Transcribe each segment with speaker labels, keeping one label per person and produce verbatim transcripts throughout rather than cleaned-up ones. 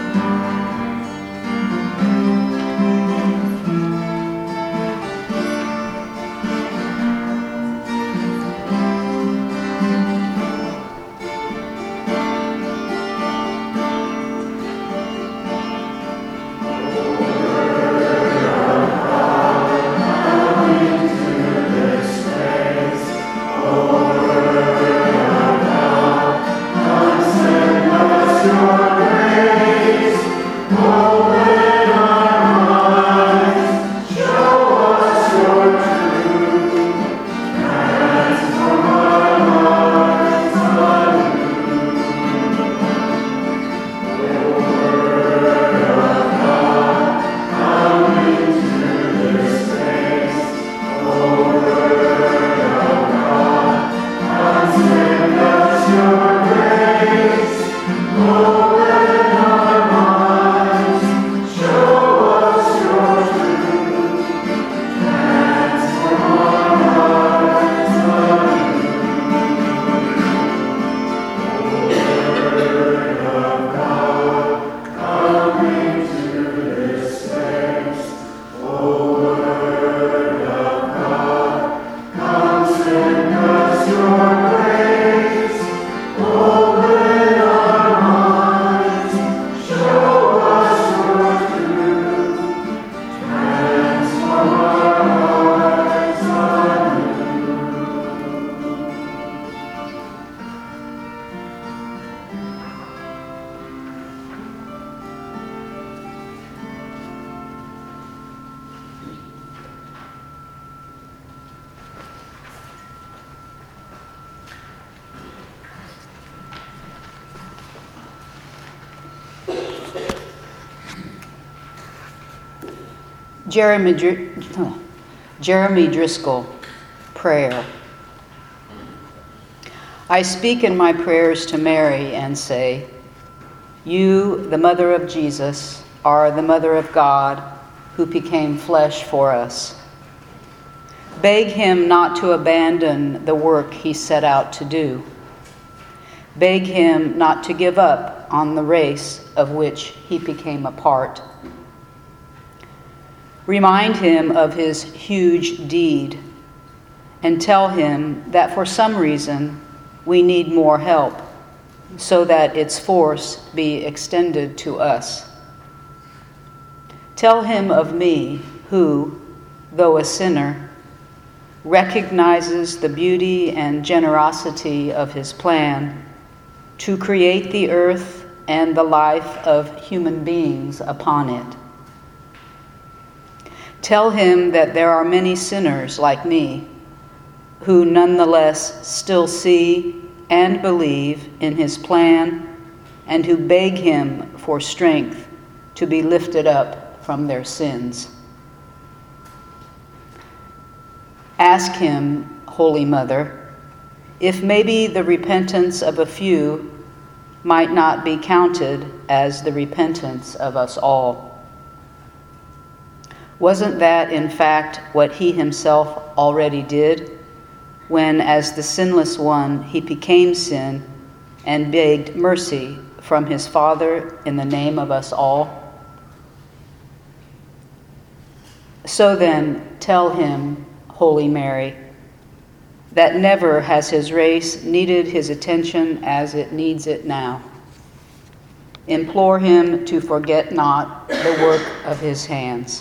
Speaker 1: Jeremy, Dr- Jeremy Driscoll, prayer. I speak in my prayers to Mary and say, you, the mother of Jesus, are the mother of God who became flesh for us. Beg him not to abandon the work he set out to do. Beg him not to give up on the race of which he became a part. Remind him of his huge deed and tell him that for some reason we need more help so that its force be extended to us. Tell him of me who, though a sinner, recognizes the beauty and generosity of his plan to create the earth and the life of human beings upon it. Tell him that there are many sinners like me who nonetheless still see and believe in his plan and who beg him for strength to be lifted up from their sins. Ask him, Holy Mother, if maybe the repentance of a few might not be counted as the repentance of us all. Wasn't that, in fact, what he himself already did when, as the sinless one, he became sin and begged mercy from his Father in the name of us all? So then, tell him, Holy Mary, that never has his race needed his attention as it needs it now. Implore him to forget not the work of his hands.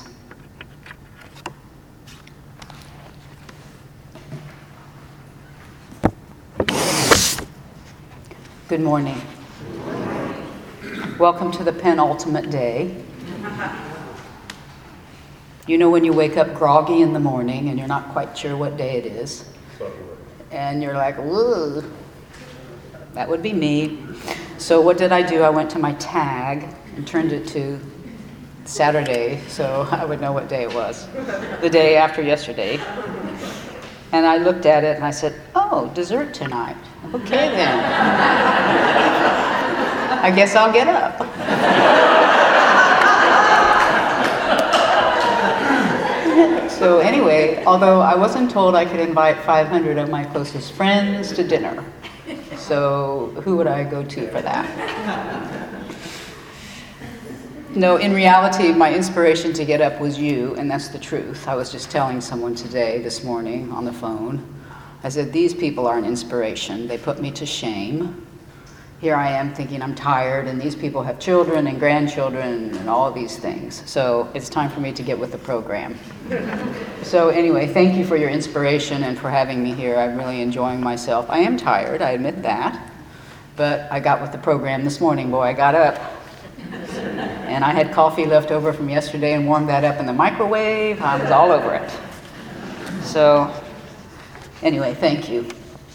Speaker 1: Good morning. Welcome to the penultimate day. You know when you wake up groggy in the morning and you're not quite sure what day it is. And you're like, whoa, that would be me. So what did I do? I went to my tag and turned it to Saturday so I would know what day it was. The day after yesterday. And I looked at it and I said, oh, dessert tonight. Okay then. I guess I'll get up. So anyway, although I wasn't told I could invite five hundred of my closest friends to dinner. So who would I go to for that? No, in reality, my inspiration to get up was you, and that's the truth. I was just telling someone today, this morning, on the phone. I said, these people are an inspiration. They put me to shame. Here I am thinking I'm tired, and these people have children and grandchildren and all of these things. So it's time for me to get with the program. So anyway, thank you for your inspiration and for having me here. I'm really enjoying myself. I am tired, I admit that. But I got with the program this morning, boy, I got up. And I had coffee left over from yesterday and warmed that up in the microwave. I was all over it. So anyway, thank you.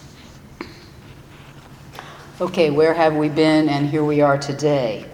Speaker 1: Okay, where have we been? And here we are today.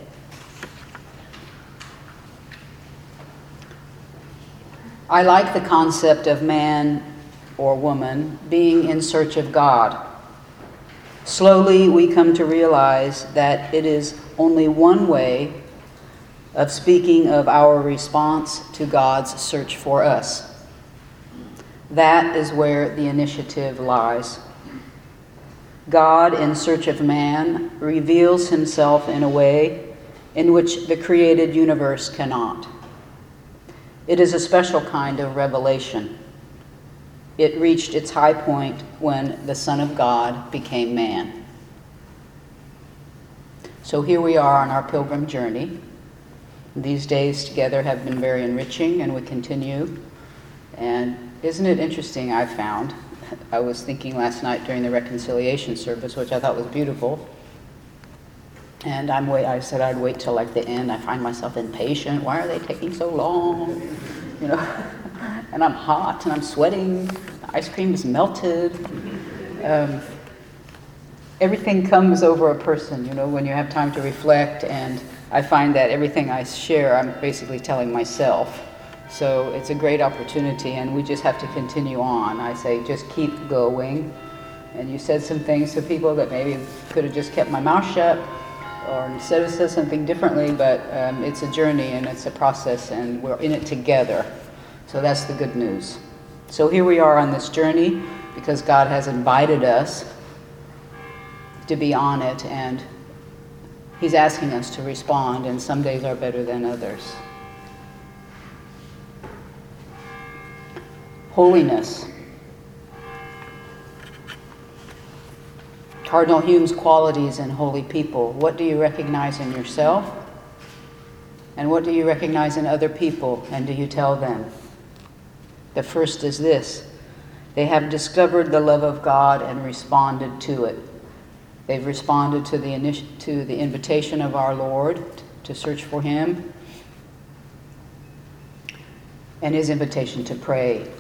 Speaker 1: I like the concept of man or woman being in search of God. Slowly, we come to realize that it is only one way of speaking of our response to God's search for us. That is where the initiative lies. God, in search of man, reveals himself in a way in which the created universe cannot. It is a special kind of revelation. It reached its high point when the Son of God became man. So here we are on our pilgrim journey. These days together have been very enriching, and we continue. And isn't it interesting, I found, I was thinking last night during the reconciliation service, which I thought was beautiful. And I'm wait. I said I'd wait till like the end. I find myself impatient. Why are they taking so long? You know, and I'm hot and I'm sweating. The ice cream is melted. Um, everything comes over a person, you know, when you have time to reflect. And I find that everything I share, I'm basically telling myself. So it's a great opportunity, and we just have to continue on. I say, just keep going. And you said some things to people that maybe could have just kept my mouth shut, or instead of said something differently, but um, it's a journey and it's a process, and we're in it together. So that's the good news. So here we are on this journey because God has invited us to be on it, and He's asking us to respond, and some days are better than others. Holiness. Cardinal Hume's qualities in holy people. What do you recognize in yourself? And what do you recognize in other people, and do you tell them? The first is this: they have discovered the love of God and responded to it. They've responded to the initi- to the invitation of our Lord to search for Him, and His invitation to pray.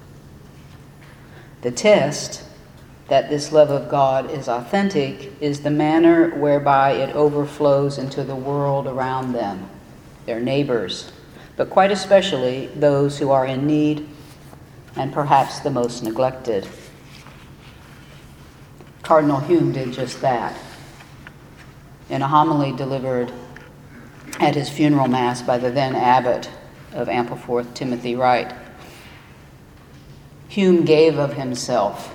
Speaker 1: The test that this love of God is authentic is the manner whereby it overflows into the world around them, their neighbors, but quite especially those who are in need and perhaps the most neglected. Cardinal Hume did just that. In a homily delivered at his funeral mass by the then abbot of Ampleforth, Timothy Wright, Hume gave of himself.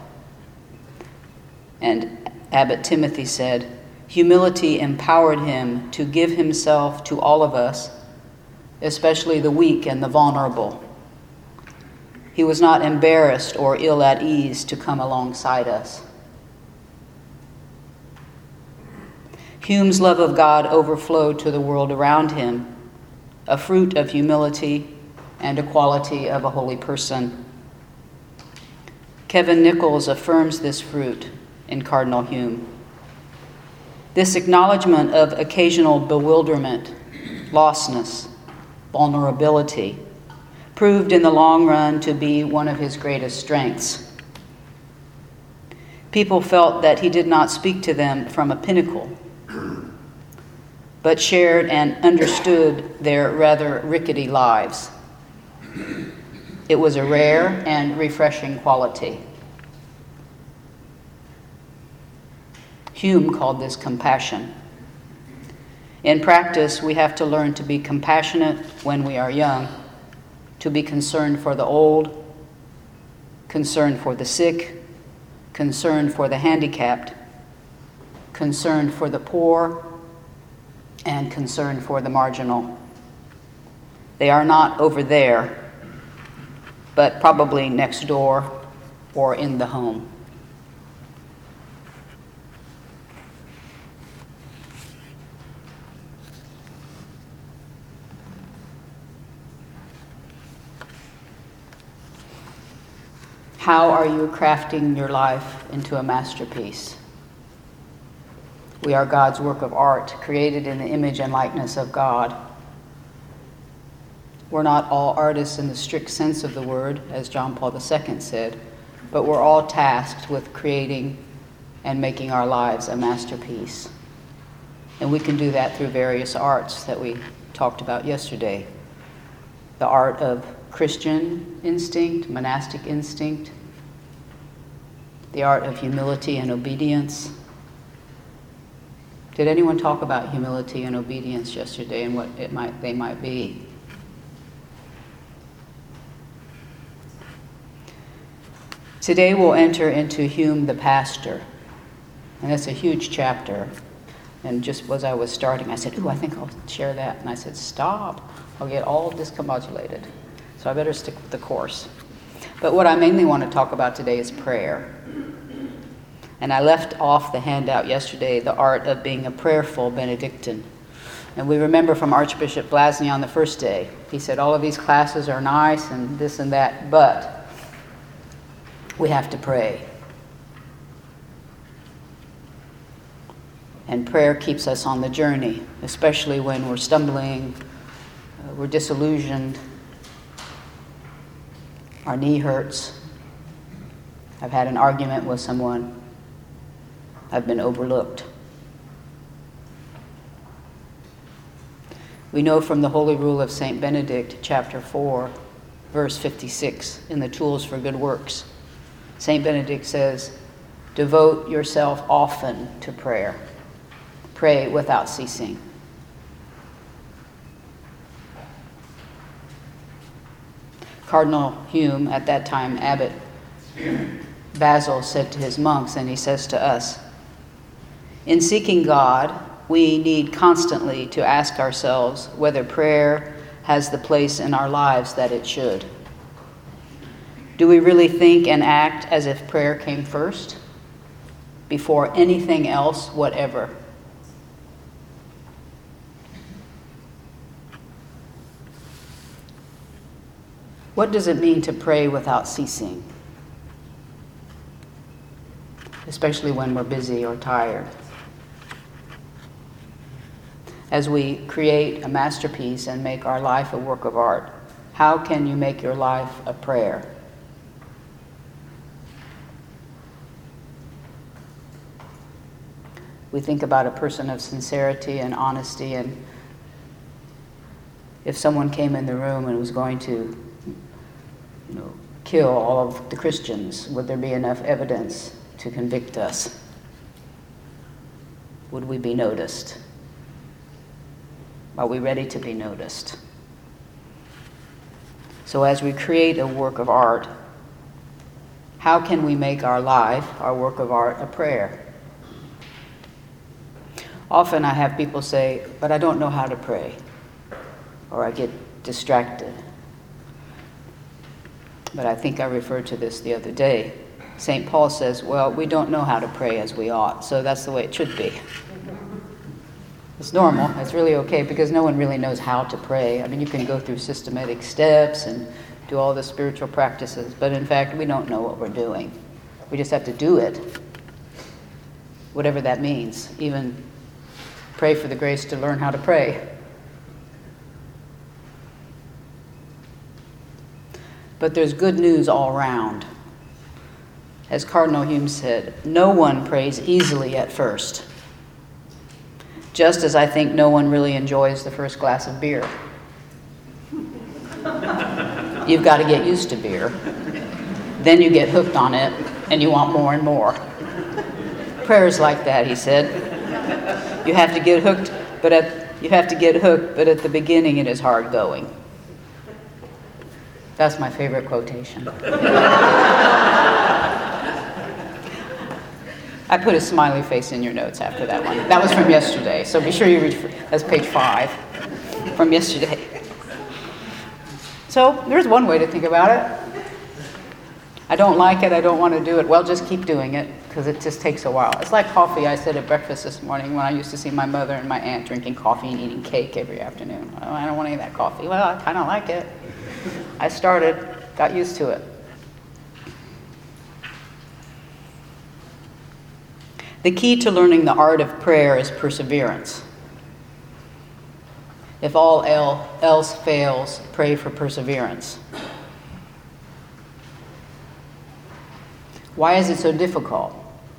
Speaker 1: And Abbot Timothy said, humility empowered him to give himself to all of us, especially the weak and the vulnerable. He was not embarrassed or ill at ease to come alongside us. Hume's love of God overflowed to the world around him, a fruit of humility and a quality of a holy person. Kevin Nichols affirms this fruit in Cardinal Hume. This acknowledgement of occasional bewilderment, lostness, vulnerability, proved in the long run to be one of his greatest strengths. People felt that he did not speak to them from a pinnacle, but shared and understood their rather rickety lives. It was a rare and refreshing quality. Hume called this compassion. In practice, we have to learn to be compassionate when we are young, to be concerned for the old, concerned for the sick, concerned for the handicapped, concerned for the poor, and concerned for the marginal. They are not over there, but probably next door or in the home. How are you crafting your life into a masterpiece? We are God's work of art, created in the image and likeness of God. We're not all artists in the strict sense of the word, as John Paul the Second said, but we're all tasked with creating and making our lives a masterpiece. And we can do that through various arts that we talked about yesterday. The art of Christian instinct, monastic instinct, the art of humility and obedience. Did anyone talk about humility and obedience yesterday and what it might they might be? Today we'll enter into Hume the pastor, and it's a huge chapter. And just as I was starting, I said, ooh, I think I'll share that. And I said, stop, I'll get all discombobulated. So I better stick with the course. But what I mainly want to talk about today is prayer. And I left off the handout yesterday, the art of being a prayerful Benedictine. And we remember from Archbishop Blasny on the first day, he said all of these classes are nice and this and that, but we have to pray. And prayer keeps us on the journey, especially when we're stumbling, uh, we're disillusioned, our knee hurts. I've had an argument with someone. I've been overlooked. We know from the Holy Rule of Saint Benedict, chapter four, verse fifty-six, in the Tools for Good Works, Saint Benedict says, devote yourself often to prayer. Pray without ceasing. Cardinal Hume, at that time abbot Basil, said to his monks, and he says to us, in seeking God, we need constantly to ask ourselves whether prayer has the place in our lives that it should. Do we really think and act as if prayer came first, before anything else, whatever? What does it mean to pray without ceasing? Especially when we're busy or tired. As we create a masterpiece and make our life a work of art, how can you make your life a prayer? We think about a person of sincerity and honesty, and if someone came in the room and was going to, you know, kill all of the Christians, would there be enough evidence to convict us? Would we be noticed? Are we ready to be noticed? So as we create a work of art, how can we make our life, our work of art, a prayer? Often I have people say, but I don't know how to pray, or I get distracted. But I think I referred to this the other day. Saint Paul says, well, we don't know how to pray as we ought, so that's the way it should be. It's normal. It's really okay because no one really knows how to pray. I mean, you can go through systematic steps and do all the spiritual practices, but in fact, we don't know what we're doing. We just have to do it, whatever that means. Even pray for the grace to learn how to pray. But there's good news all around. As Cardinal Hume said, no one prays easily at first. Just as I think no one really enjoys the first glass of beer. You've got to get used to beer. Then you get hooked on it, and you want more and more. Prayer's like that, he said. You have to get hooked, but at, you have to get hooked, but at the beginning it is hard going. That's my favorite quotation. I put a smiley face in your notes after that one. That was from yesterday, so be sure you read, for, that's page five from yesterday. So there's one way to think about it. I don't like it, I don't want to do it. Well, just keep doing it, because it just takes a while. It's like coffee. I said at breakfast this morning when I used to see my mother and my aunt drinking coffee and eating cake every afternoon. Oh, I don't want any of that coffee. Well, I kind of like it. I started, got used to it. The key to learning the art of prayer is perseverance. If all else fails, pray for perseverance. Why is it so difficult?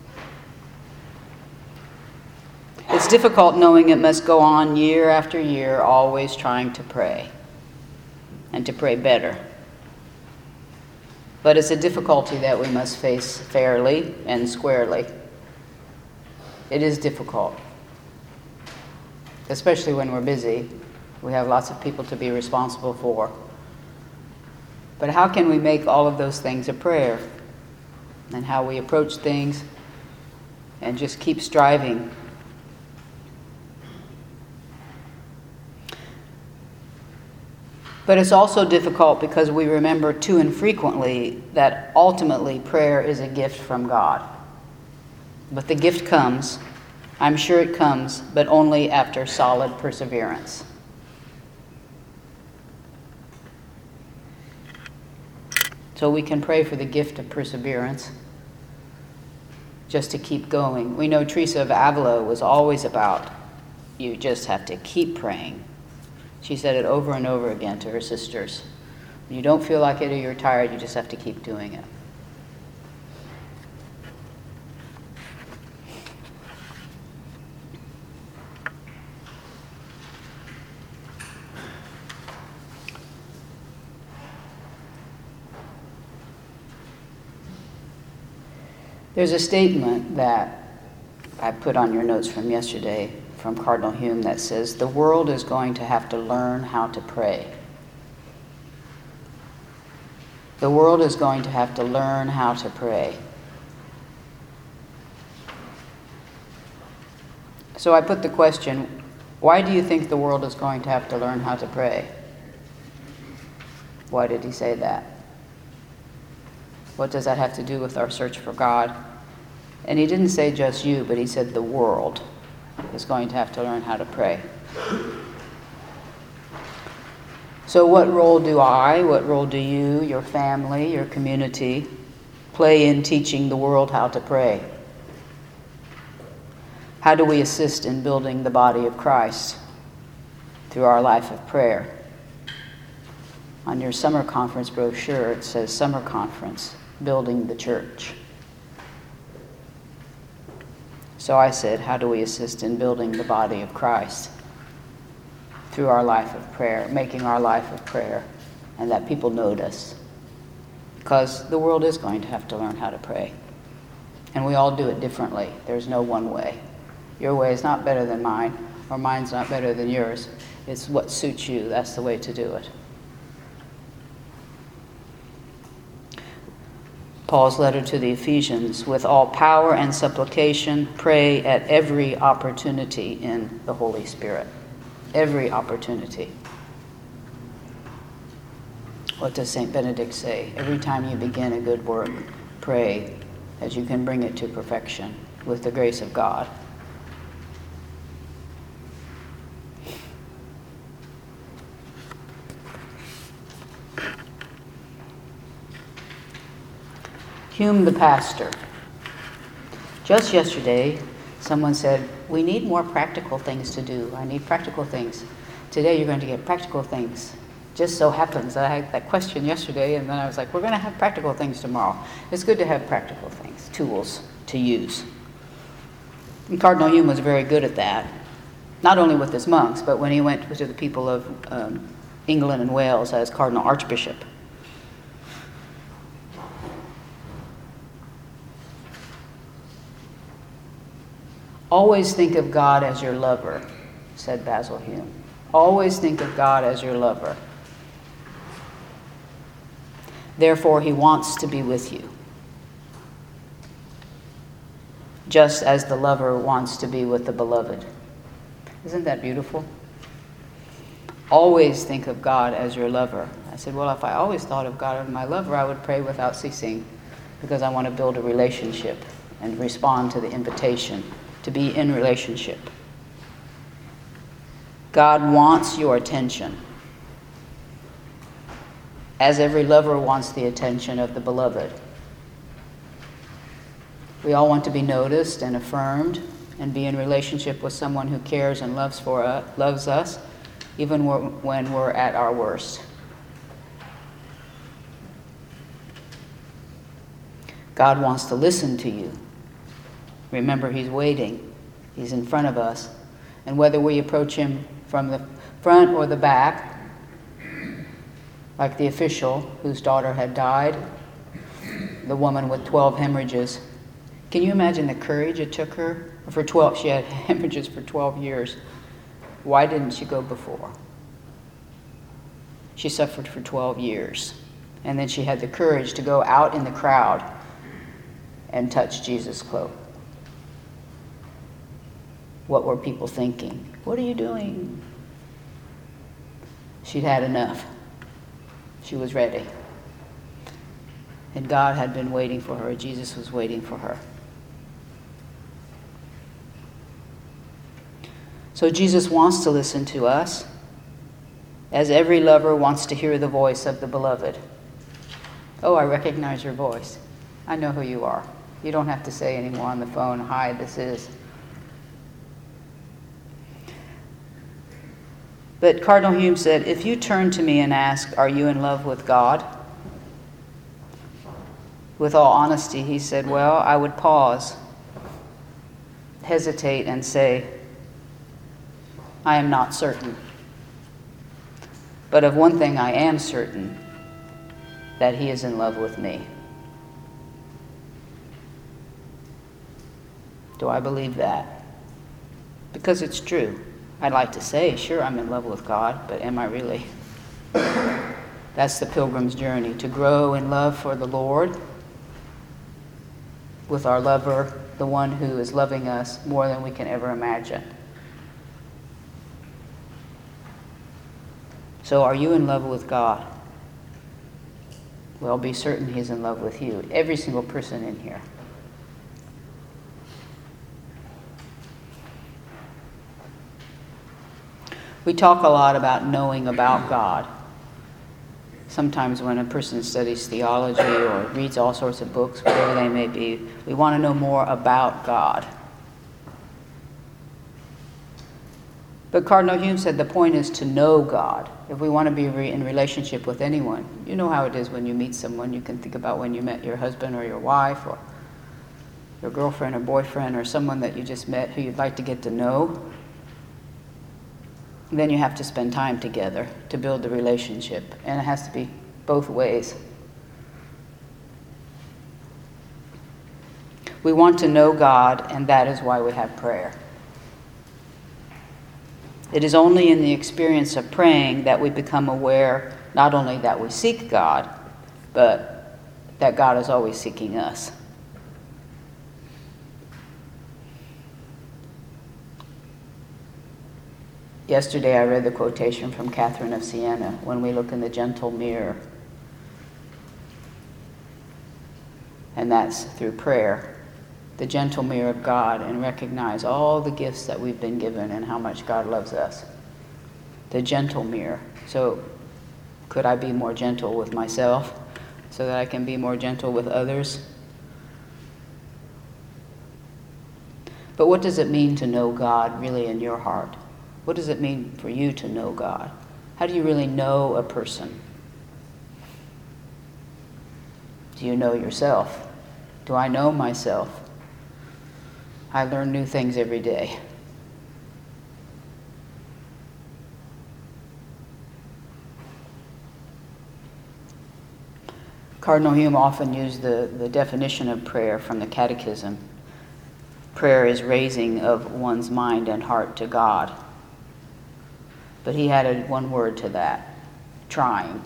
Speaker 1: It's difficult knowing it must go on year after year, always trying to pray, and to pray better. But it's a difficulty that we must face fairly and squarely. It is difficult, especially when we're busy. We have lots of people to be responsible for. But how can we make all of those things a prayer? And how we approach things and just keep striving. But it's also difficult because we remember too infrequently that ultimately prayer is a gift from God. But the gift comes, I'm sure it comes, but only after solid perseverance. So we can pray for the gift of perseverance, just to keep going. We know Teresa of Avila was always about, you just have to keep praying. She said it over and over again to her sisters. When you don't feel like it or you're tired, you just have to keep doing it. There's a statement that I put on your notes from yesterday from Cardinal Hume that says, the world is going to have to learn how to pray. The world is going to have to learn how to pray. So I put the question, why do you think the world is going to have to learn how to pray? Why did he say that? What does that have to do with our search for God? And he didn't say just you, but he said the world is going to have to learn how to pray. So what role do I, what role do you, your family, your community, play in teaching the world how to pray? How do we assist in building the body of Christ through our life of prayer? On your summer conference brochure, it says Summer Conference, Building the Church. So I said, how do we assist in building the body of Christ through our life of prayer, making our life of prayer, and that people notice? Because the world is going to have to learn how to pray. And we all do it differently. There's no one way. Your way is not better than mine, or mine's not better than yours. It's what suits you. That's the way to do it. Paul's letter to the Ephesians, with all power and supplication, pray at every opportunity in the Holy Spirit. Every opportunity. What does Saint Benedict say? Every time you begin a good work, pray that you can bring it to perfection with the grace of God. Hume the pastor. Just yesterday, someone said, we need more practical things to do. I need practical things. Today you're going to get practical things. Just so happens that I had that question yesterday, and then I was like, we're going to have practical things tomorrow. It's good to have practical things, tools to use. And Cardinal Hume was very good at that, not only with his monks, but when he went to the people of um, England and Wales as Cardinal Archbishop. Always think of God as your lover, said Basil Hume. Always think of God as your lover. Therefore, he wants to be with you, just as the lover wants to be with the beloved. Isn't that beautiful? Always think of God as your lover. said, well, if I always thought of God as my lover, I would pray without ceasing, because I want to build a relationship and respond to the invitation to be in relationship. God wants your attention, as every lover wants the attention of the beloved. We all want to be noticed and affirmed and be in relationship with someone who cares and loves for us, loves us, even when we're at our worst. God wants to listen to you. Remember, he's waiting. He's in front of us. And whether we approach him from the front or the back, like the official whose daughter had died, the woman with twelve hemorrhages. Can you imagine the courage it took her? For twelve, she had hemorrhages for twelve years. Why didn't she go before? She suffered for twelve years. And then she had the courage to go out in the crowd and touch Jesus' cloak. What were people thinking? What are you doing? She'd had enough. She was ready. And God had been waiting for her. Jesus was waiting for her. So Jesus wants to listen to us, as every lover wants to hear the voice of the beloved. Oh, I recognize your voice. I know who you are. You don't have to say anymore on the phone, hi, this is. But Cardinal Hume said, if you turn to me and ask, are you in love with God? With all honesty, he said, well, I would pause, hesitate, and say, I am not certain. But of one thing I am certain, that he is in love with me. Do I believe that? Because it's true. I'd like to say, sure, I'm in love with God, but am I really? That's the pilgrim's journey, to grow in love for the Lord with our lover, the one who is loving us more than we can ever imagine. So are you in love with God? Well, be certain he's in love with you. Every single person in here. We talk a lot about knowing about God. Sometimes when a person studies theology or reads all sorts of books, whatever they may be, we want to know more about God. But Cardinal Hume said the point is to know God. If we want to be re- in relationship with anyone, you know how it is when you meet someone. You can think about when you met your husband or your wife or your girlfriend or boyfriend or someone that you just met who you'd like to get to know. Then you have to spend time together to build the relationship. And it has to be both ways. We want to know God, and that is why we have prayer. It is only in the experience of praying that we become aware not only that we seek God, but that God is always seeking us. Yesterday I read the quotation from Catherine of Siena, when we look in the gentle mirror. And that's through prayer, the gentle mirror of God, and recognize all the gifts that we've been given and how much God loves us. The gentle mirror. So could I be more gentle with myself so that I can be more gentle with others? But what does it mean to know God really in your heart? What does it mean for you to know God? How do you really know a person? Do you know yourself? Do I know myself? I learn new things every day. Cardinal Hume often used the, the definition of prayer from the Catechism. Prayer is raising of one's mind and heart to God. But he added one word to that, trying.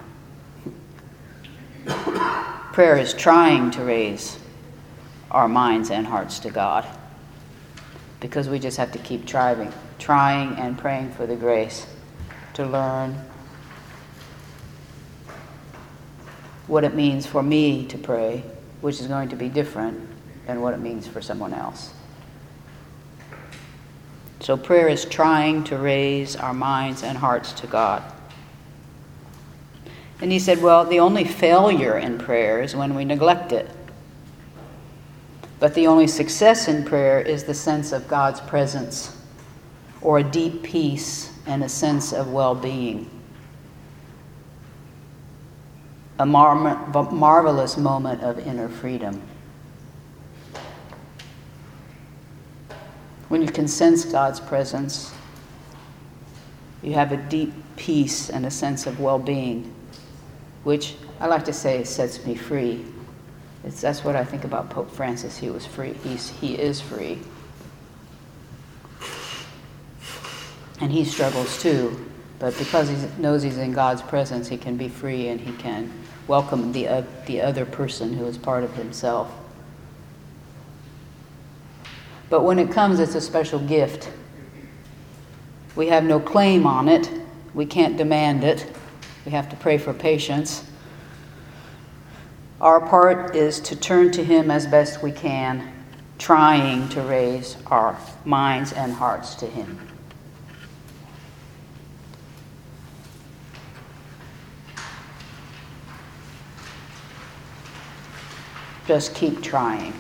Speaker 1: Prayer is trying to raise our minds and hearts to God, because we just have to keep trying, trying and praying for the grace to learn what it means for me to pray, which is going to be different than what it means for someone else. So prayer is trying to raise our minds and hearts to God. And he said, well, the only failure in prayer is when we neglect it. But the only success in prayer is the sense of God's presence, or a deep peace and a sense of well-being. A mar- marvelous moment of inner freedom. When you can sense God's presence, you have a deep peace and a sense of well-being, which I like to say sets me free. It's, that's what I think about Pope Francis. He was free. He's, he is free. And he struggles too. But because he knows he's in God's presence, he can be free and he can welcome the, uh, the other person who is part of himself. But when it comes, it's a special gift. We have no claim on it. We can't demand it. We have to pray for patience. Our part is to turn to him as best we can, trying to raise our minds and hearts to him. Just keep trying.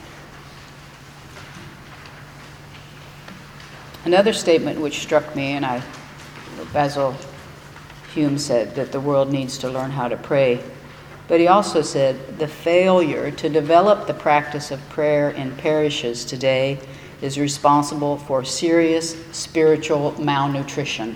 Speaker 1: Another statement which struck me, and I, Basil Hume said that the world needs to learn how to pray. But he also said the failure to develop the practice of prayer in parishes today is responsible for serious spiritual malnutrition.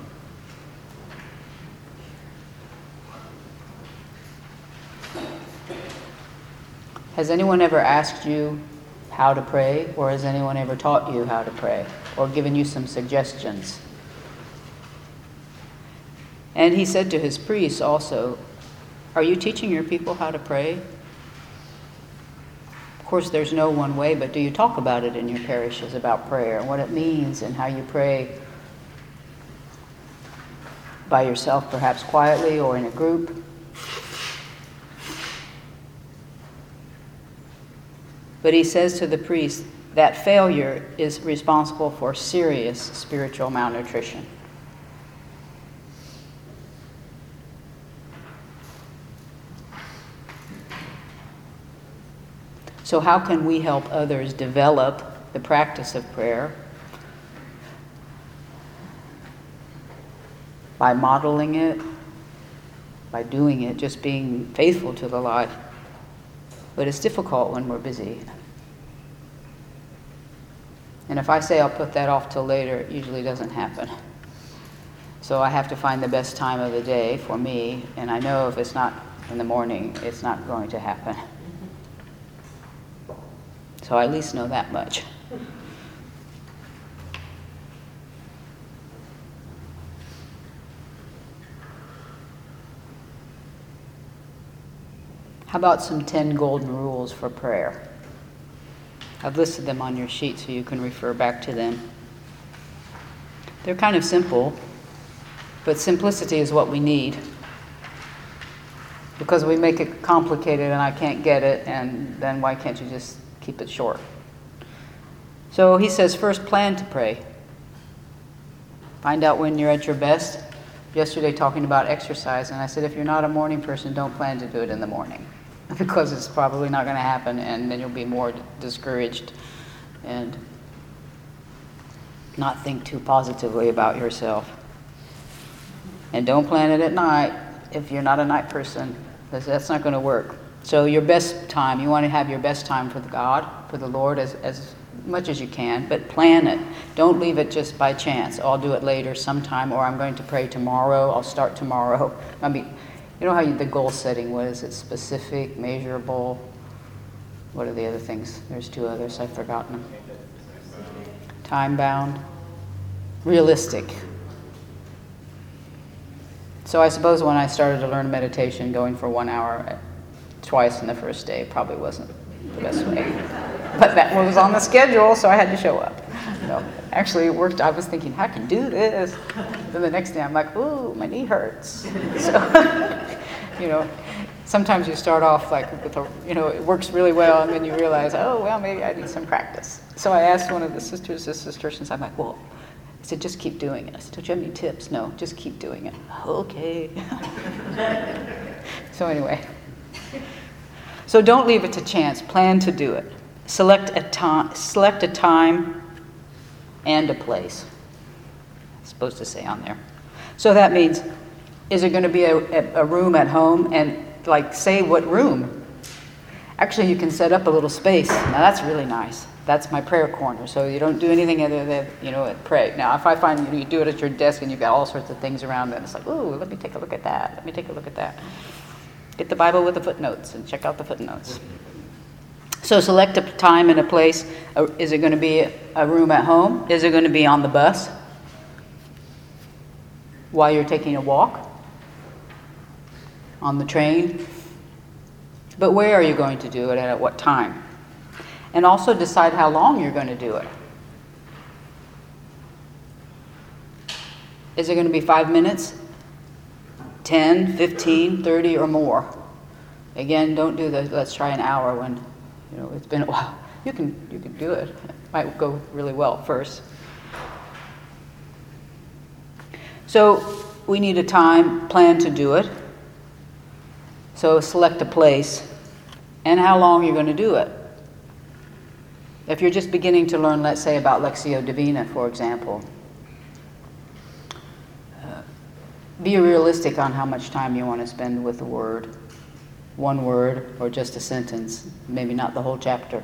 Speaker 1: Has anyone ever asked you how to pray, or has anyone ever taught you how to pray, or given you some suggestions? And he said to his priests also, are you teaching your people how to pray? Of course, there's no one way, but do you talk about it in your parishes, about prayer, and what it means, and how you pray by yourself, perhaps quietly, or in a group? But he says to the priest that failure is responsible for serious spiritual malnutrition. So how can we help others develop the practice of prayer? By modeling it, by doing it, just being faithful to the life. But it's difficult when we're busy. And if I say I'll put that off till later, it usually doesn't happen. So I have to find the best time of the day for me, and I know if it's not in the morning, it's not going to happen. So I at least know that much. How about some ten golden rules for prayer? I've listed them on your sheet so you can refer back to them. They're kind of simple, but simplicity is what we need. Because we make it complicated and I can't get it, and then why can't you just keep it short? So he says, first, plan to pray. Find out when you're at your best. Yesterday talking about exercise, and I said if you're not a morning person, don't plan to do it in the morning. Because it's probably not going to happen, and then you'll be more discouraged and not think too positively about yourself. And don't plan it at night if you're not a night person, because that's not going to work. So your best time, you want to have your best time for the God, for the Lord, as, as much as you can, but plan it. Don't leave it just by chance. I'll do it later sometime, or I'm going to pray tomorrow. I'll start tomorrow. I mean, you know how you, the goal setting, what is it? Specific, measurable. What are the other things? There's two others, I've forgotten them. Time-bound. Realistic. So I suppose when I started to learn meditation, going for one hour twice in the first day probably wasn't the best way. But that one was on the schedule, so I had to show up. No, actually, it worked. I was thinking, I can do this. Then the next day, I'm like, ooh, my knee hurts. So, You know, sometimes you start off like with a, you know, it works really well, and then you realize, oh, well, maybe I need some practice. So I asked one of the sisters, this sister, and I'm like, well, I said, just keep doing it. I said, don't you have any tips? No, just keep doing it. Okay. So anyway. So don't leave it to chance. Plan to do it. Select a time, select a time and a place. It's supposed to say on there. So that means, is it going to be a, a room at home? And like, say what room? Actually, you can set up a little space. Now that's really nice. That's my prayer corner. So you don't do anything other than, you know, pray. Now, if I find you, know, you do it at your desk and you've got all sorts of things around it, it's like, ooh, let me take a look at that. Let me take a look at that. Get the Bible with the footnotes and check out the footnotes. So select a time and a place. Is it going to be a room at home? Is it going to be on the bus? While you're taking a walk? On the train? But where are you going to do it and at what time? And also decide how long you're going to do it. Is it going to be five minutes? ten, fifteen, thirty, or more? Again, don't do the let's try an hour when, you know, it's been a while. You can, you can do it. It might go really well first. So we need a time, plan to do it. So select a place and how long you're going to do it. If you're just beginning to learn, let's say, about Lectio Divina, for example, uh, be realistic on how much time you want to spend with the word. One word or just a sentence, maybe not the whole chapter.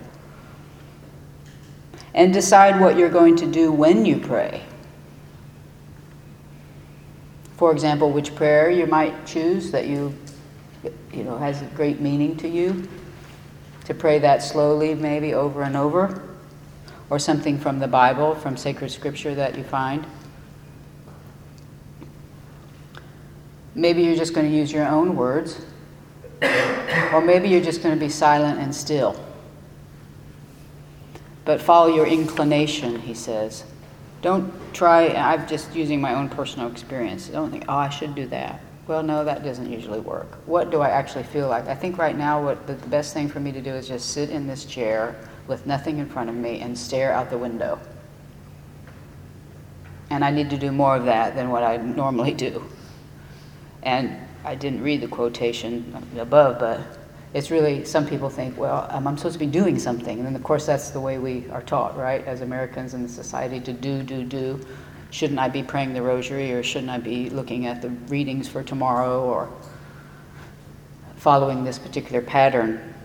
Speaker 1: And decide what you're going to do when you pray. For example, which prayer you might choose that you, you know, has a great meaning to you. To pray that slowly, maybe over and over. Or something from the Bible, from sacred scripture that you find. Maybe you're just going to use your own words. Or maybe you're just going to be silent and still. But follow your inclination, he says. Don't try, I'm just using my own personal experience. Don't think, oh, I should do that. Well, no, that doesn't usually work. What do I actually feel like? I think right now what the, the best thing for me to do is just sit in this chair with nothing in front of me and stare out the window. And I need to do more of that than what I normally do. And I didn't read the quotation above, but it's really, some people think, well, um, I'm supposed to be doing something. And then, of course, that's the way we are taught, right, as Americans in the society, to do, do, do. Shouldn't I be praying the rosary, or shouldn't I be looking at the readings for tomorrow, or following this particular pattern?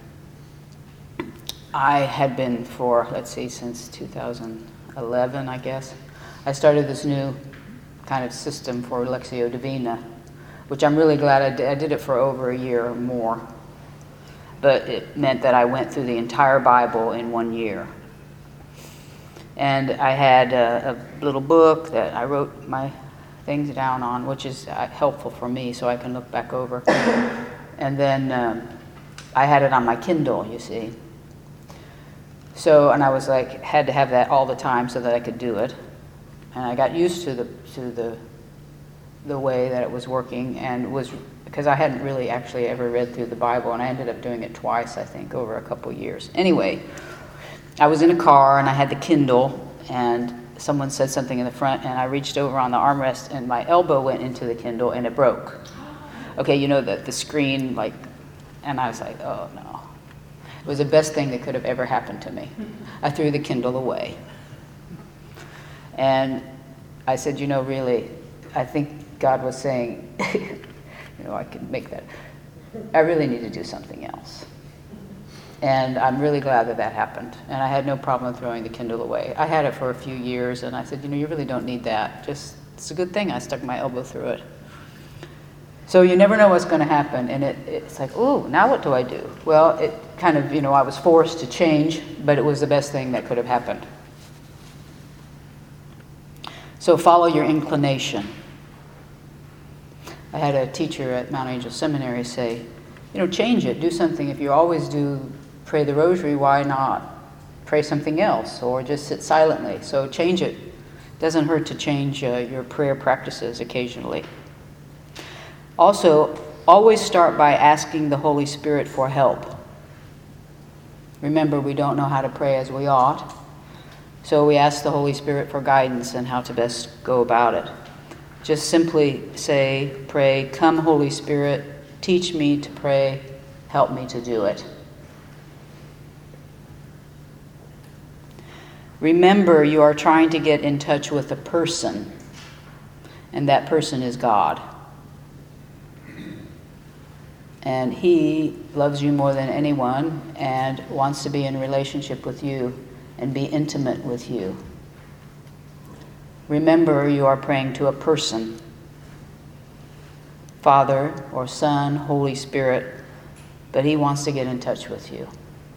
Speaker 1: I had been for, let's see, since two thousand eleven, I guess. I started this new kind of system for Lectio Divina, which I'm really glad I did. I did it for over a year or more. But it meant that I went through the entire Bible in one year. And I had a, a little book that I wrote my things down on, which is uh, helpful for me so I can look back over. And then um, I had it on my Kindle, you see. So, and I was like, had to have that all the time so that I could do it. And I got used to the to the the way that it was working, and was because I hadn't really actually ever read through the Bible, and I ended up doing it twice, I think, over a couple years. Anyway, I was in a car and I had the Kindle, and someone said something in the front, and I reached over on the armrest and my elbow went into the Kindle and it broke. Okay, you know, the, the screen, like, and I was like, oh no. It was the best thing that could have ever happened to me. I threw the Kindle away. And I said, you know, really, I think God was saying, you know, I can make that. I really need to do something else. And I'm really glad that that happened. And I had no problem throwing the Kindle away. I had it for a few years, and I said, you know, you really don't need that. Just, it's a good thing I stuck my elbow through it. So you never know what's going to happen. And it, it's like, ooh, now what do I do? Well, it kind of, you know, I was forced to change, but it was the best thing that could have happened. So follow your inclination. I had a teacher at Mount Angel Seminary say, you know, change it, do something. If you always do pray the rosary, why not pray something else or just sit silently? So change it. It doesn't hurt to change uh, your prayer practices occasionally. Also, always start by asking the Holy Spirit for help. Remember, we don't know how to pray as we ought, so we ask the Holy Spirit for guidance and how to best go about it. Just simply say, pray, "Come, Holy Spirit, teach me to pray, help me to do it." Remember, you are trying to get in touch with a person, and that person is God. And He loves you more than anyone and wants to be in relationship with you and be intimate with you. Remember, you are praying to a person, Father or Son, Holy Spirit, but He wants to get in touch with you.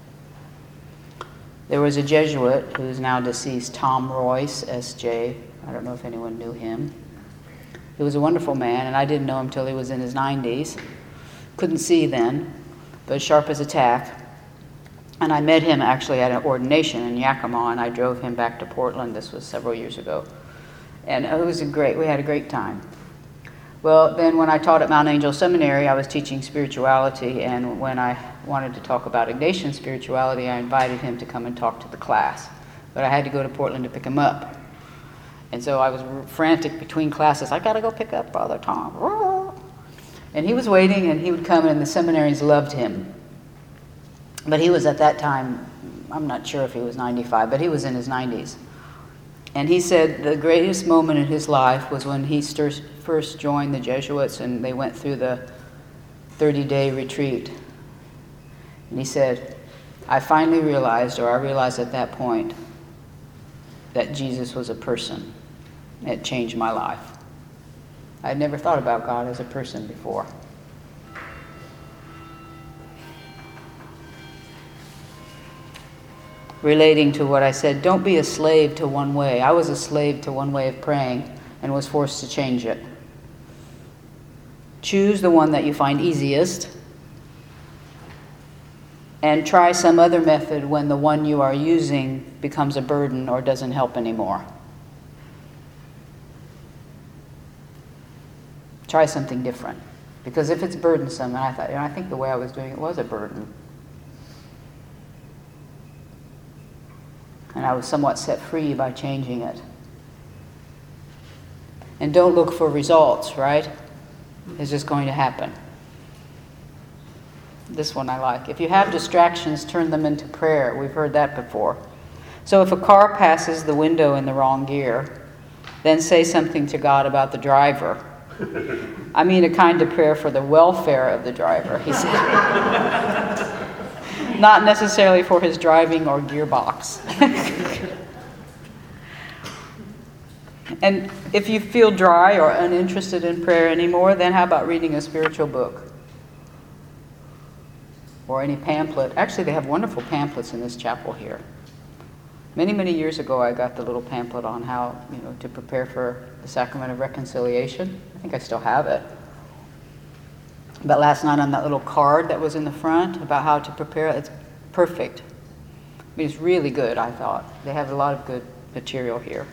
Speaker 1: There was a Jesuit who is now deceased, Tom Royce, S J. I don't know if anyone knew him. He was a wonderful man, and I didn't know him till he was in his nineties. Couldn't see then, but sharp as a tack. And I met him actually at an ordination in Yakima, and I drove him back to Portland. This was several years ago. And it was a great, we had a great time. Well, then when I taught at Mount Angel Seminary, I was teaching spirituality, and when I wanted to talk about Ignatian spirituality, I invited him to come and talk to the class. But I had to go to Portland to pick him up. And so I was frantic between classes. I got to go pick up Father Tom. And he was waiting, and he would come, and the seminaries loved him. But he was at that time, I'm not sure if he was ninety-five, but he was in his nineties. And he said the greatest moment in his life was when he stir- first joined the Jesuits, and they went through the thirty-day retreat. And he said, I finally realized, or I realized at that point, that Jesus was a person. It changed my life. I had never thought about God as a person before. Relating to what I said, don't be a slave to one way. I was a slave to one way of praying and was forced to change it. Choose the one that you find easiest and try some other method when the one you are using becomes a burden or doesn't help anymore. Try something different. Because if it's burdensome, and I thought, you know, I think the way I was doing it was a burden. And I was somewhat set free by changing it. And don't look for results, right? It's just going to happen. This one I like. If you have distractions, turn them into prayer. We've heard that before. So if a car passes the window in the wrong gear, then say something to God about the driver. I mean a kind of prayer for the welfare of the driver, he said. Not necessarily for his driving or gearbox. And if you feel dry or uninterested in prayer anymore, then how about reading a spiritual book? Or any pamphlet. Actually, they have wonderful pamphlets in this chapel here. Many, many years ago, I got the little pamphlet on how, you know, to prepare for the Sacrament of Reconciliation. I think I still have it. But last night on that little card that was in the front about how to prepare, it's perfect. I mean, it's really good, I thought. They have a lot of good material here.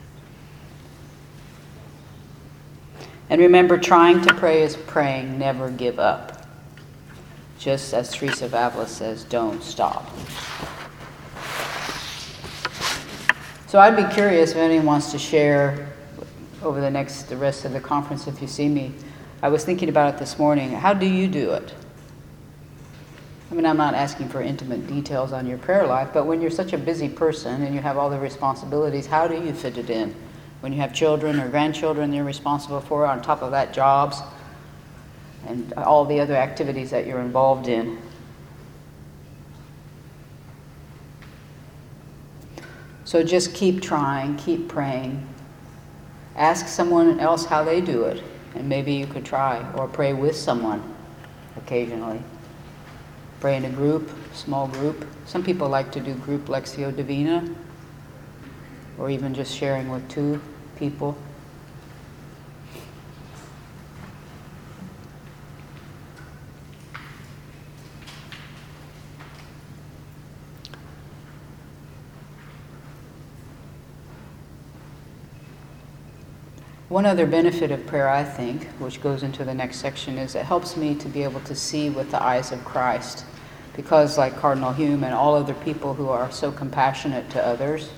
Speaker 1: And remember, trying to pray is praying, never give up. Just as Teresa of Avila says, don't stop. So I'd be curious if anyone wants to share over the next, the rest of the conference, if you see me. I was thinking about it this morning. How do you do it? I mean, I'm not asking for intimate details on your prayer life, but when you're such a busy person and you have all the responsibilities, how do you fit it in? When you have children or grandchildren you're responsible for, on top of that, jobs and all the other activities that you're involved in. So just keep trying, keep praying. Ask someone else how they do it. And maybe you could try, or pray with someone occasionally. Pray in a group, small group. Some people like to do group Lectio Divina, or even just sharing with two people. One other benefit of prayer, I think, which goes into the next section, is it helps me to be able to see with the eyes of Christ. Because like Cardinal Hume and all other people who are so compassionate to others,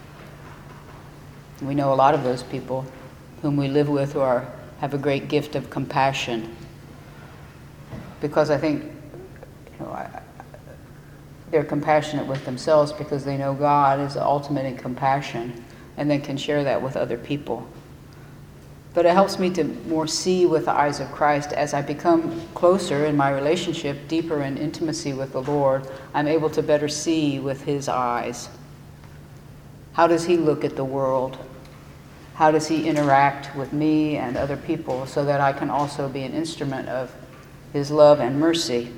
Speaker 1: we know a lot of those people whom we live with who are, have a great gift of compassion. Because I think you know, I, they're compassionate with themselves because they know God is the ultimate in compassion and then can share that with other people. But it helps me to more see with the eyes of Christ. As I become closer in my relationship, deeper in intimacy with the Lord, I'm able to better see with His eyes. How does He look at the world? How does He interact with me and other people so that I can also be an instrument of His love and mercy?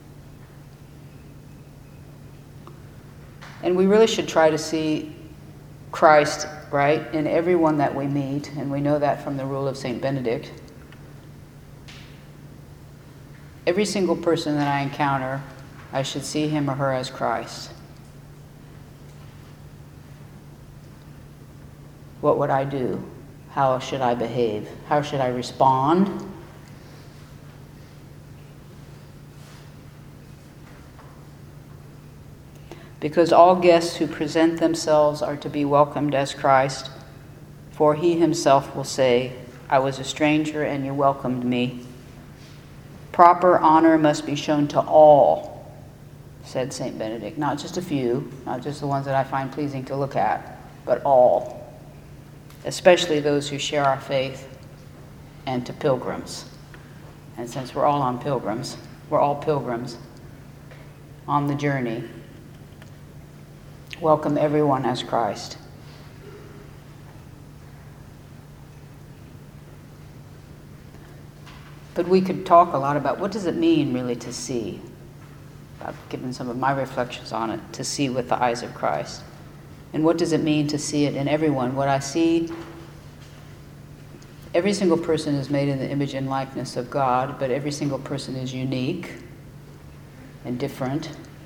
Speaker 1: And we really should try to see Christ, right, in everyone that we meet, and we know that from the rule of Saint Benedict. Every single person that I encounter, I should see him or her as Christ. What would I do? How should I behave? How should I respond? Because all guests who present themselves are to be welcomed as Christ, for He Himself will say, I was a stranger and you welcomed me. Proper honor must be shown to all, said Saint Benedict. Not just a few, not just the ones that I find pleasing to look at, but all, especially those who share our faith, and to pilgrims. And since we're all on pilgrims, we're all pilgrims on the journey. Welcome everyone as Christ. But we could talk a lot about what does it mean really to see. I've given some of my reflections on it, to see with the eyes of Christ. And what does it mean to see it in everyone? What I see, every single person is made in the image and likeness of God, but every single person is unique and different.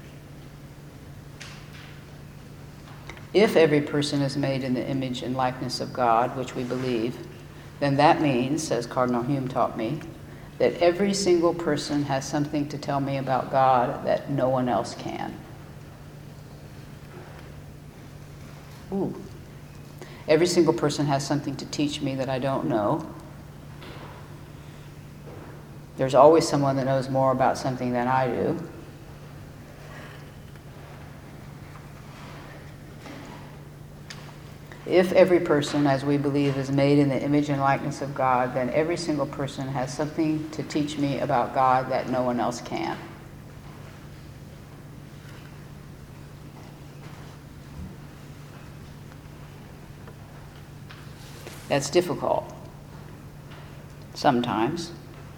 Speaker 1: If every person is made in the image and likeness of God, which we believe, then that means, as Cardinal Hume taught me, that every single person has something to tell me about God that no one else can. Ooh. Every single person has something to teach me that I don't know. There's always someone that knows more about something than I do. If every person, as we believe, is made in the image and likeness of God, then every single person has something to teach me about God that no one else can. That's difficult sometimes.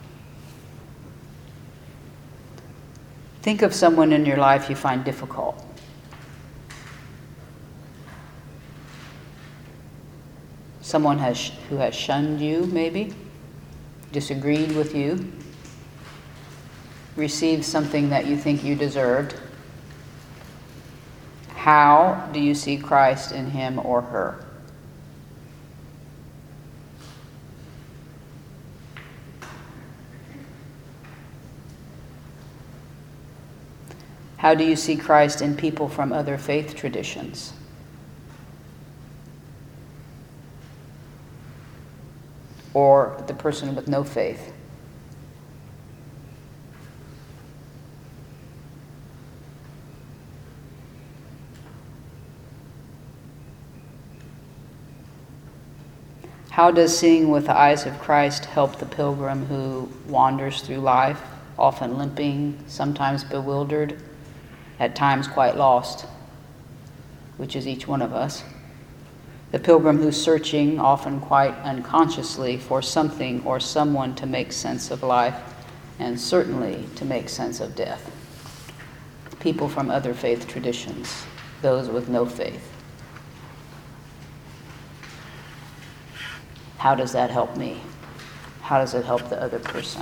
Speaker 1: Think of someone in your life you find difficult. Someone has who has shunned you, maybe, disagreed with you, received something that you think you deserved. How do you see Christ in him or her? How do you see Christ in people from other faith traditions? Or the person with no faith? How does seeing with the eyes of Christ help the pilgrim who wanders through life, often limping, sometimes bewildered, at times quite lost, which is each one of us? The pilgrim who's searching, often quite unconsciously, for something or someone to make sense of life, and certainly to make sense of death. People from other faith traditions, those with no faith. How does that help me? How does it help the other person?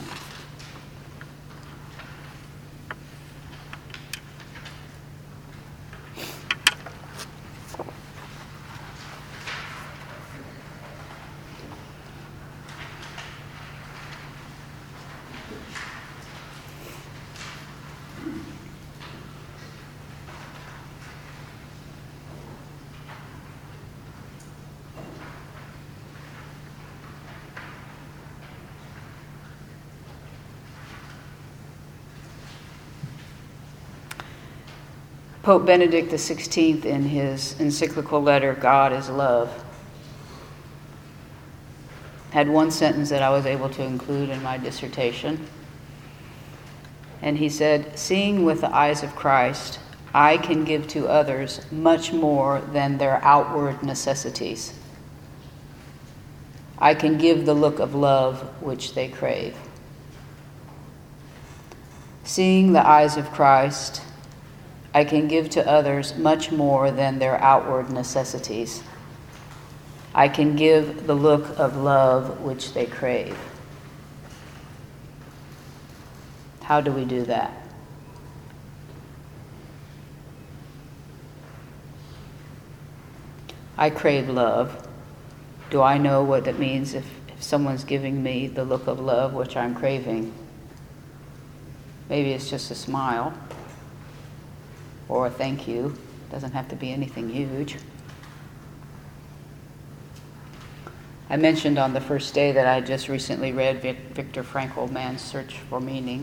Speaker 1: Pope Benedict the sixteenth, in his encyclical letter, God is Love, had one sentence that I was able to include in my dissertation. And he said, "Seeing with the eyes of Christ, I can give to others much more than their outward necessities. I can give the look of love which they crave." Seeing the eyes of Christ, I can give to others much more than their outward necessities. I can give the look of love which they crave. How do we do that? I crave love. Do I know what it means if, if someone's giving me the look of love which I'm craving? Maybe it's just a smile or a thank you. It doesn't have to be anything huge. I mentioned on the first day that I just recently read Viktor Frankl, Man's Search for Meaning.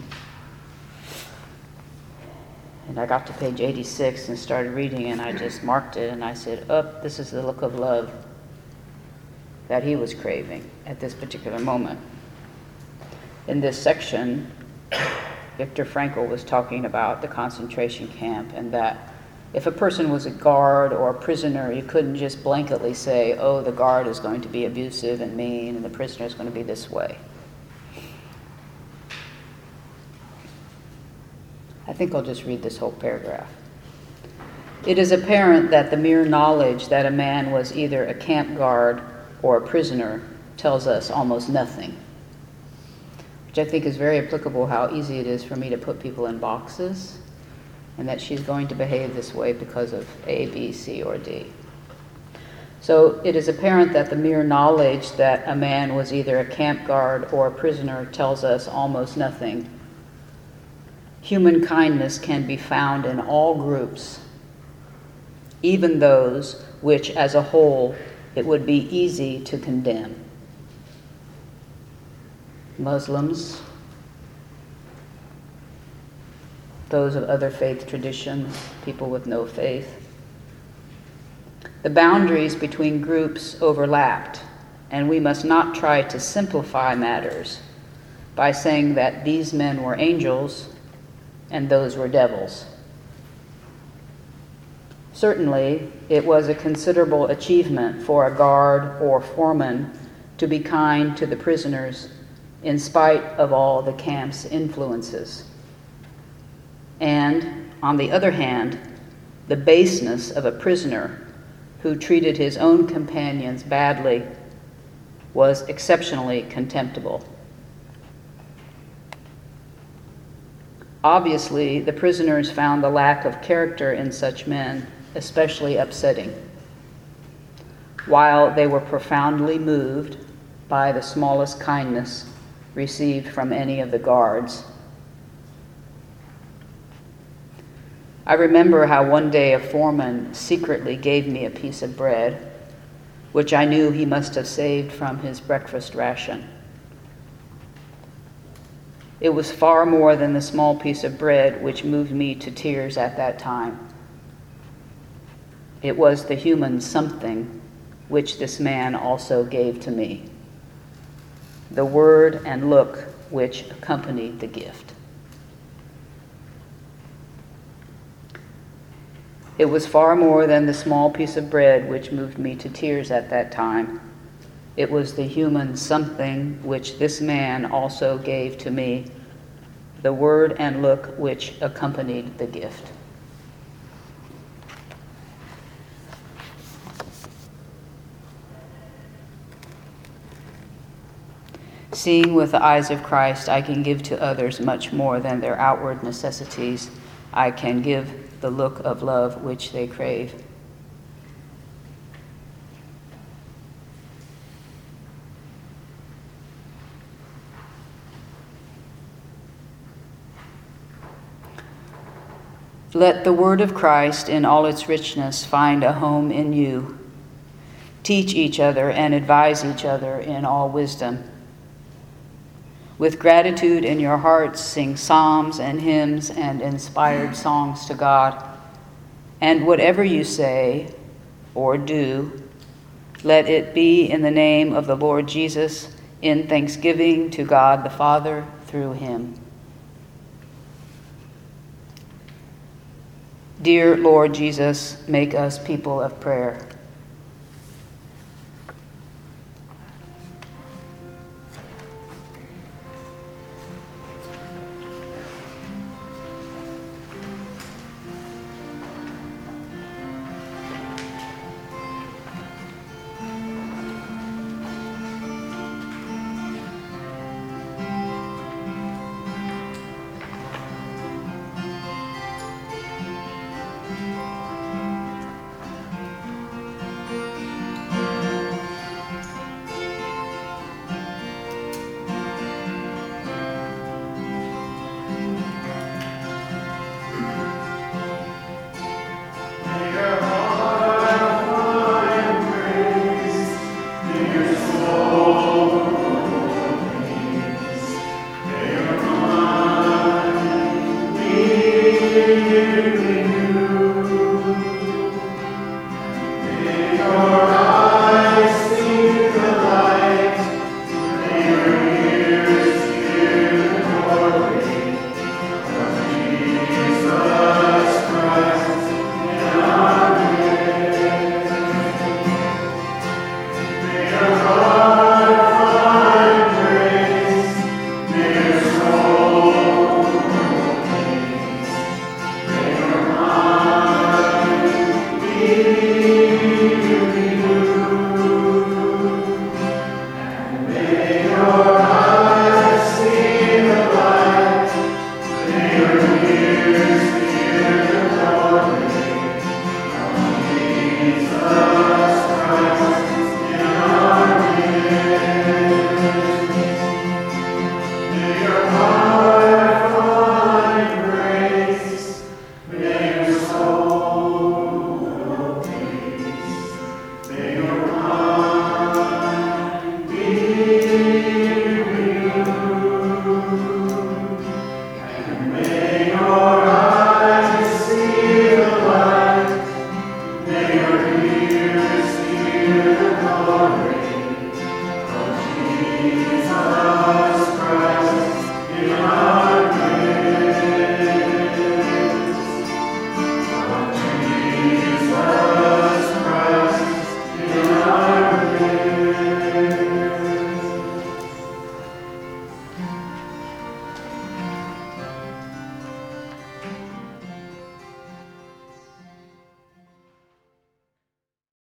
Speaker 1: And I got to page eighty-six and started reading, and I just marked it, and I said, oh, this is the look of love that he was craving at this particular moment. In this section, Viktor Frankl was talking about the concentration camp, and that if a person was a guard or a prisoner, you couldn't just blanketly say, oh, the guard is going to be abusive and mean, and the prisoner is going to be this way. I think I'll just read this whole paragraph. It is apparent that the mere knowledge that a man was either a camp guard or a prisoner tells us almost nothing. Which I think is very applicable, how easy it is for me to put people in boxes, and that she's going to behave this way because of A, B, C, or D. So it is apparent that the mere knowledge that a man was either a camp guard or a prisoner tells us almost nothing. Human kindness can be found in all groups, even those which, as a whole, it would be easy to condemn. Muslims, those of other faith traditions, people with no faith. The boundaries between groups overlapped, and we must not try to simplify matters by saying that these men were angels and those were devils. Certainly, it was a considerable achievement for a guard or foreman to be kind to the prisoners in spite of all the camp's influences. And, on the other hand, the baseness of a prisoner who treated his own companions badly was exceptionally contemptible. Obviously, the prisoners found the lack of character in such men especially upsetting, while they were profoundly moved by the smallest kindness received from any of the guards. I remember how one day a foreman secretly gave me a piece of bread, which I knew he must have saved from his breakfast ration. It was far more than the small piece of bread which moved me to tears at that time. It was the human something which this man also gave to me, the word and look which accompanied the gift. It was far more than the small piece of bread which moved me to tears at that time. It was the human something which this man also gave to me, the word and look which accompanied the gift. Seeing with the eyes of Christ, I can give to others much more than their outward necessities. I can give the look of love which they crave. Let the word of Christ in all its richness find a home in you. Teach each other and advise each other in all wisdom. With gratitude in your hearts, sing psalms and hymns and inspired songs to God. And whatever you say or do, let it be in the name of the Lord Jesus, in thanksgiving to God the Father through him. Dear Lord Jesus, make us people of prayer.
Speaker 2: Amen.